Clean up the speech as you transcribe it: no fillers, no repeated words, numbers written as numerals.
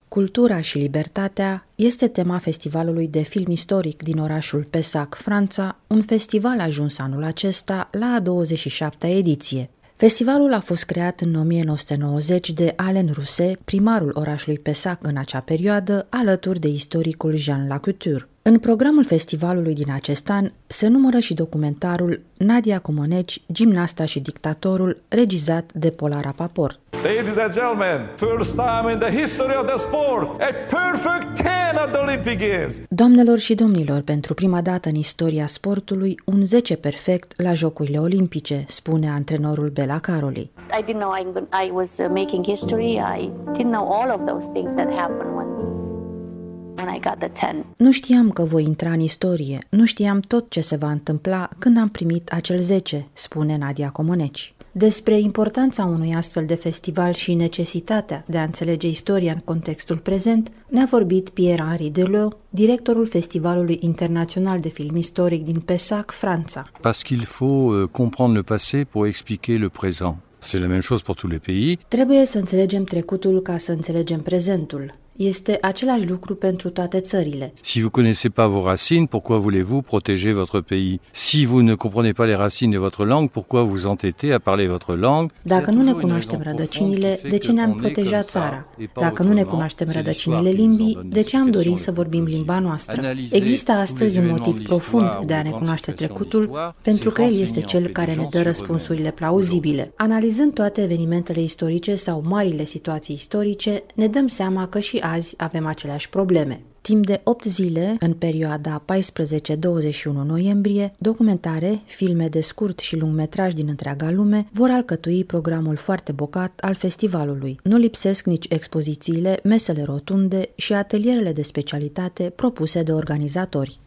Cultura și libertatea este tema festivalului de film istoric din orașul Pessac, Franța, un festival ajuns anul acesta la a 27-a ediție. Festivalul a fost creat în 1990 de Alain Rousset, primarul orașului Pessac în acea perioadă, alături de istoricul Jean Lacouture. În programul festivalului din acest an se numără și documentarul Nadia Comaneci, gimnasta și dictatorul, regizat de Polara Paport. Ladies and gentlemen, first time in the history of the sport, a perfect 10 at the Olympic Games. Doamnelor și domnilor, pentru prima dată în istoria sportului, un 10 perfect la Jocurile Olimpice, spune antrenorul Bela Caroli. I didn't know I was making history. I didn't know all of those things that happened when I got the 10. Nu știam că voi intra în istorie, nu știam tot ce se va întâmpla când am primit acel 10, spune Nadia Comaneci. Despre importanța unui astfel de festival și necesitatea de a înțelege istoria în contextul prezent ne-a vorbit Pierre-Henri Deleu, directorul Festivalului Internațional de Film Istoric din Pessac, Franța. Parce qu'il faut comprendre le passé pour expliquer le présent. C'est la même chose pour tous les pays. Trebuie să înțelegem trecutul ca să înțelegem prezentul. Este același lucru pentru toate țările. Si vous connaissez pas vos racines, pourquoi voulez-vous protéger votre pays? Si vous ne comprenez pas les racines de votre langue, pourquoi vous entêtez à parler votre langue? Dacă nu ne cunoaștem rădăcinile, de ce ne-am protejat țara? Dacă nu ne cunoaștem rădăcinile limbii, de ce am dorit să vorbim limba noastră? Există astăzi un motiv profund de a ne cunoaște trecutul, pentru că el este cel care ne dă răspunsurile plauzibile. Analizând toate evenimentele istorice sau marile situații istorice, ne dăm seama că și azi avem aceleași probleme. Timp de 8 zile, în perioada 14-21 noiembrie, documentare, filme de scurt și lungmetraj din întreaga lume vor alcătui programul foarte bogat al festivalului. Nu lipsesc nici expozițiile, mesele rotunde și atelierele de specialitate propuse de organizatori.